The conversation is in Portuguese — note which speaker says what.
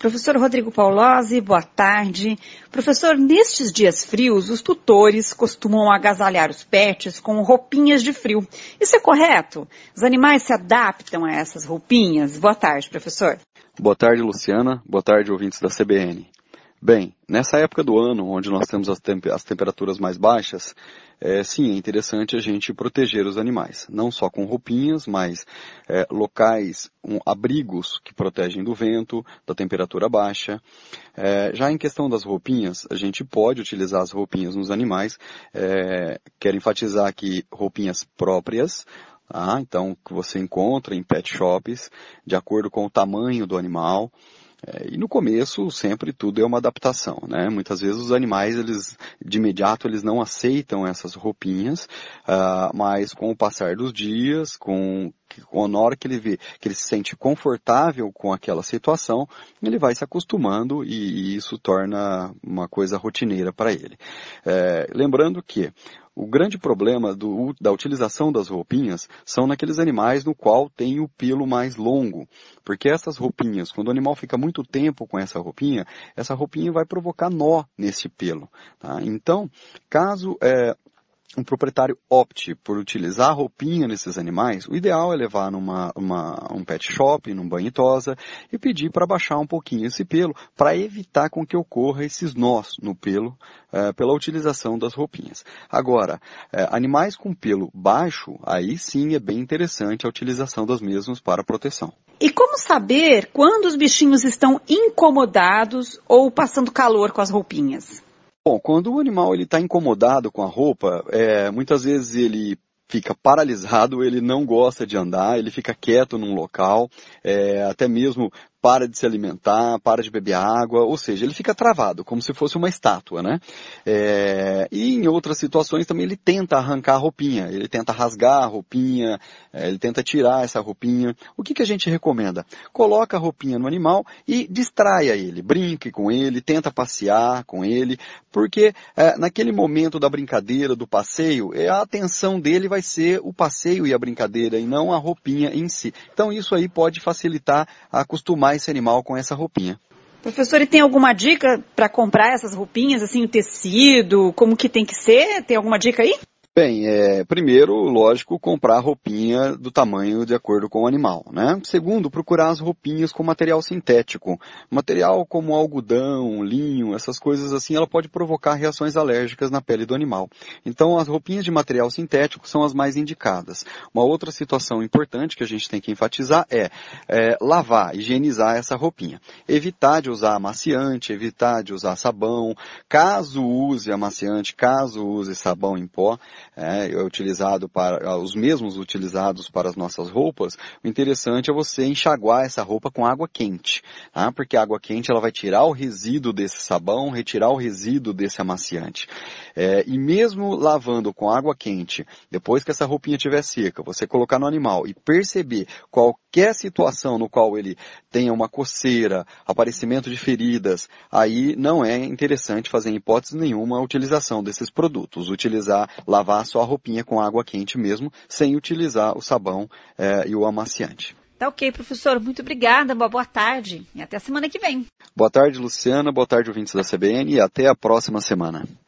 Speaker 1: Professor Rodrigo Paolozzi, boa tarde. Professor, nestes dias frios, os tutores costumam agasalhar os pets com roupinhas de frio. Isso é correto? Os animais se adaptam a essas roupinhas? Boa tarde, professor.
Speaker 2: Boa tarde, Luciana. Boa tarde, ouvintes da CBN. Bem, nessa época do ano, onde nós temos as temperaturas mais baixas, sim, é interessante a gente proteger os animais. Não só com roupinhas, mas locais, abrigos que protegem do vento, da temperatura baixa. Já em questão das roupinhas, a gente pode utilizar as roupinhas nos animais. Quero enfatizar aqui roupinhas próprias, então que você encontra em pet shops, de acordo com o tamanho do animal. E no começo, sempre tudo é uma adaptação, né? Muitas vezes os animais, de imediato, eles não aceitam essas roupinhas, mas com o passar dos dias, na hora que ele vê que ele se sente confortável com aquela situação, ele vai se acostumando e isso torna uma coisa rotineira para ele. Lembrando que o grande problema da utilização das roupinhas são naqueles animais no qual tem o pelo mais longo. Porque essas roupinhas, quando o animal fica muito tempo com essa roupinha vai provocar nó nesse pelo. Tá? Então, caso um proprietário opte por utilizar a roupinha nesses animais, o ideal é levar um pet shop, num banho e tosa, e pedir para baixar um pouquinho esse pelo, para evitar com que ocorra esses nós no pelo, pela utilização das roupinhas. Agora, animais com pelo baixo, aí sim é bem interessante a utilização das mesmas para proteção.
Speaker 1: E como saber quando os bichinhos estão incomodados ou passando calor com as roupinhas?
Speaker 2: Bom, quando o animal está incomodado com a roupa, muitas vezes ele fica paralisado, ele não gosta de andar, ele fica quieto num local, até mesmo para de se alimentar, para de beber água, ou seja, ele fica travado, como se fosse uma estátua, né? E em outras situações também ele tenta arrancar a roupinha, ele tenta rasgar a roupinha, ele tenta tirar essa roupinha. O que a gente recomenda? Coloca a roupinha no animal e distraia ele, brinque com ele, tenta passear com ele, porque naquele momento da brincadeira, do passeio, a atenção dele vai ser o passeio e a brincadeira e não a roupinha em si. Então isso aí pode facilitar acostumar esse animal com essa roupinha.
Speaker 1: Professor, e tem alguma dica para comprar essas roupinhas, assim, o tecido, como que tem que ser? Tem alguma dica aí?
Speaker 2: Bem, primeiro, lógico, comprar roupinha do tamanho de acordo com o animal, né? Segundo, procurar as roupinhas com material sintético. Material como algodão, linho, essas coisas assim, ela pode provocar reações alérgicas na pele do animal. Então, as roupinhas de material sintético são as mais indicadas. Uma outra situação importante que a gente tem que enfatizar é lavar, higienizar essa roupinha. Evitar de usar amaciante, evitar de usar sabão. Caso use amaciante, caso use sabão em pó, os mesmos utilizados para as nossas roupas, o interessante é você enxaguar essa roupa com água quente, tá? Porque a água quente ela vai tirar o resíduo desse sabão, retirar o resíduo desse amaciante. E mesmo lavando com água quente, depois que essa roupinha estiver seca, você colocar no animal e perceber qualquer situação no qual ele tenha uma coceira, aparecimento de feridas, aí não é interessante fazer em hipótese nenhuma a utilização desses produtos. Lavar só a roupinha com água quente mesmo, sem utilizar o sabão e o amaciante.
Speaker 1: Tá ok, professor. Muito obrigada. Boa tarde. E até a semana que vem.
Speaker 2: Boa tarde, Luciana. Boa tarde, ouvintes da CBN. E até a próxima semana.